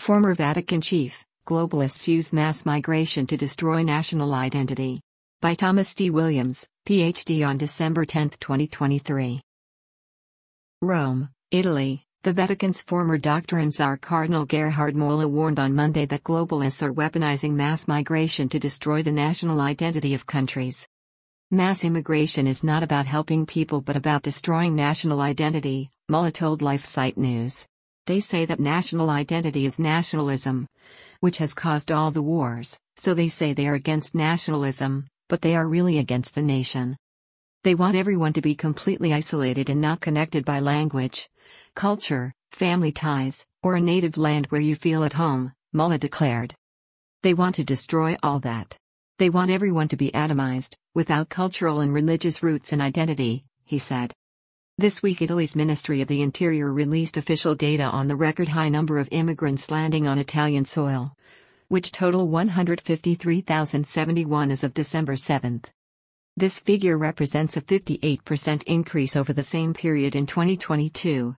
Former Vatican chief, globalists use mass migration to destroy national identity. By Thomas D. Williams, Ph.D. on December 10, 2023. Rome, Italy. The Vatican's former doctrine czar Cardinal Gerhard Mola warned on Monday that globalists are weaponizing mass migration to destroy the national identity of countries. Mass immigration is not about helping people but about destroying national identity, Mola told LifeSite News. They say that national identity is nationalism, which has caused all the wars, so they say they are against nationalism, but they are really against the nation. They want everyone to be completely isolated and not connected by language, culture, family ties, or a native land where you feel at home, Mola declared. They want to destroy all that. They want everyone to be atomized, without cultural and religious roots and identity, he said. This week Italy's Ministry of the Interior released official data on the record high number of immigrants landing on Italian soil, which total 153,071 as of December 7. This figure represents a 58% increase over the same period in 2022,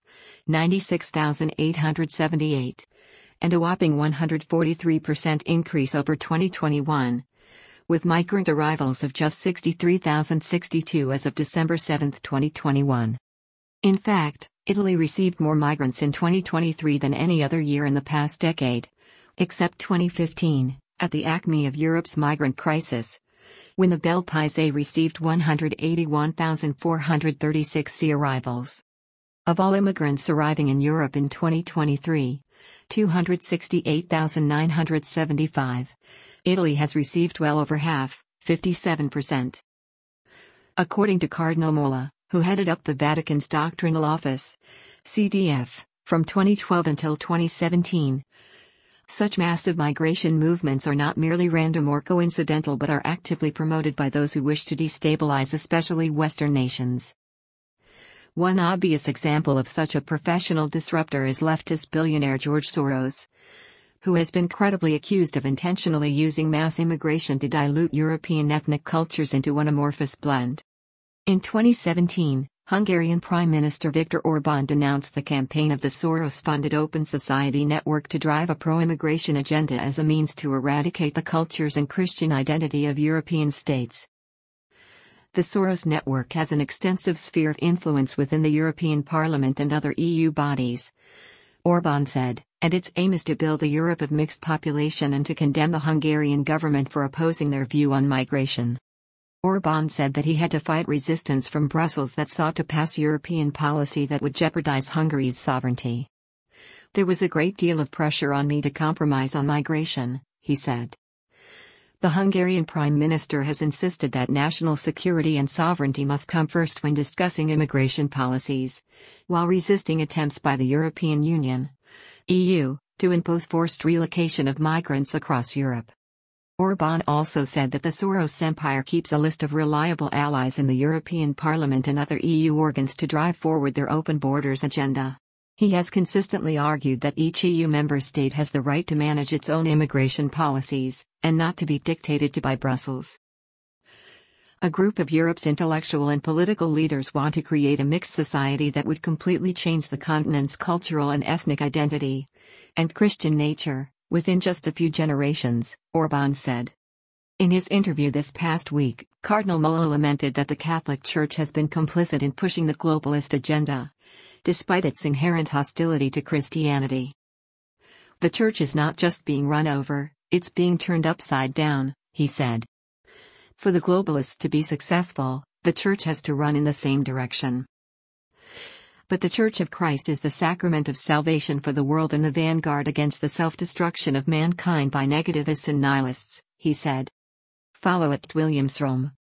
96,878, and a whopping 143% increase over 2021, with migrant arrivals of just 63,062 as of December 7, 2021. In fact, Italy received more migrants in 2023 than any other year in the past decade, except 2015, at the acme of Europe's migrant crisis, when the Bel Paese received 181,436 sea arrivals. Of all immigrants arriving in Europe in 2023, 268,975, Italy has received well over half, 57%. According to Cardinal Mola, who headed up the Vatican's Doctrinal Office, CDF, from 2012 until 2017, such massive migration movements are not merely random or coincidental but are actively promoted by those who wish to destabilize especially Western nations. One obvious example of such a professional disruptor is leftist billionaire George Soros, who has been credibly accused of intentionally using mass immigration to dilute European ethnic cultures into one amorphous blend. In 2017, Hungarian Prime Minister Viktor Orbán denounced the campaign of the Soros-funded Open Society Network to drive a pro-immigration agenda as a means to eradicate the cultures and Christian identity of European states. The Soros Network has an extensive sphere of influence within the European Parliament and other EU bodies, Orbán said, and its aim is to build a Europe of mixed population and to condemn the Hungarian government for opposing their view on migration. Orbán said that he had to fight resistance from Brussels that sought to pass European policy that would jeopardize Hungary's sovereignty. There was a great deal of pressure on me to compromise on migration, he said. The Hungarian Prime Minister has insisted that national security and sovereignty must come first when discussing immigration policies, while resisting attempts by the European Union, EU, to impose forced relocation of migrants across Europe. Orbán also said that the Soros empire keeps a list of reliable allies in the European Parliament and other EU organs to drive forward their open borders agenda. He has consistently argued that each EU member state has the right to manage its own immigration policies, and not to be dictated to by Brussels. A group of Europe's intellectual and political leaders want to create a mixed society that would completely change the continent's cultural and ethnic identity and Christian nature within just a few generations, Orbán said. In his interview this past week, Cardinal Mola lamented that the Catholic Church has been complicit in pushing the globalist agenda, despite its inherent hostility to Christianity. The Church is not just being run over, it's being turned upside down, he said. For the globalists to be successful, the Church has to run in the same direction. But the Church of Christ is the sacrament of salvation for the world and the vanguard against the self-destruction of mankind by negativists and nihilists, he said. Follow @WilliamsRome.